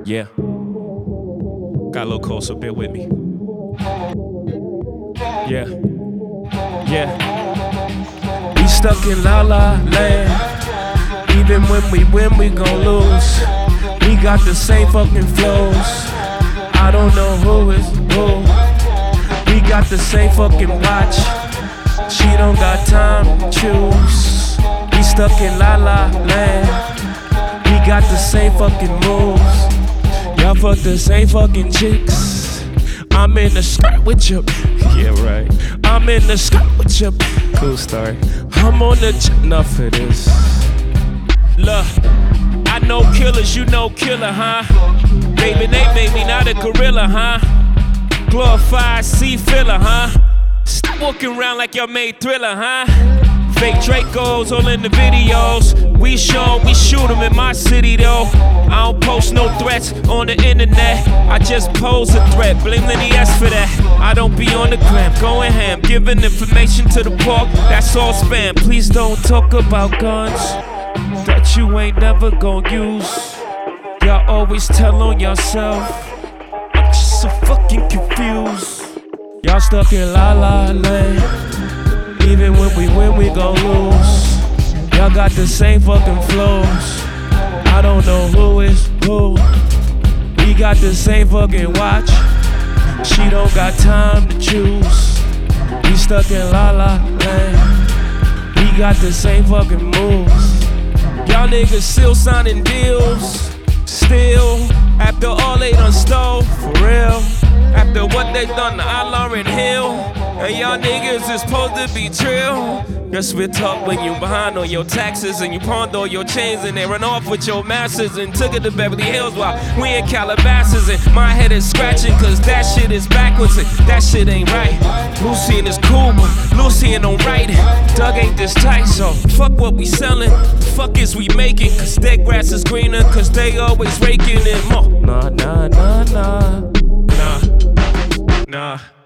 Yeah. Got a little closer, bear with me. Yeah. Yeah. We stuck in La La Land. Even when we win, we gon' lose. We got the same fucking flows. I don't know who is who. We got the same fucking watch. She don't got time to choose. We stuck in La La Land. We got the same fucking moves. Y'all fuck the same fucking chicks. I'm in the skirt with you. Yeah, right. I'm in the skirt with you. Cool story. I'm on the enough for this. Look, I know killers, you know killer, huh? Baby, they made me not a gorilla, huh? Glorified sea filler, huh? Stop walking around like y'all made Thriller, huh? Fake Dracos all in the videos. We shoot them in my city though. I don't post no threats on the internet. I just pose a threat, blame Lenny S for that. I don't be on the gram, going ham, giving information to the park, that's all spam. Please don't talk about guns that you ain't never gon' use. Y'all always tell on yourself. I'm just so fucking confused. Y'all stuck in La La Land. Even when we win, we gon' lose. Y'all got the same fucking flows. I don't know who is who. We got the same fucking watch. She don't got time to choose. We stuck in La La Land. We got the same fucking moves. Y'all niggas still signing deals. Still, after all they done stole, for real. After what they done to Lauryn Hill. And y'all niggas is supposed to be trill. Guess we talk when you behind on your taxes and you pawned all your chains and they run off with your masters and took it to Beverly Hills while we in Calabasas and my head is scratching cause that shit is backwards and that shit ain't right. Lucian is cool but Lucian don't write it. Doug ain't this tight so fuck what we selling. The fuck is we making cause their grass is greener cause they always raking it more. Nah.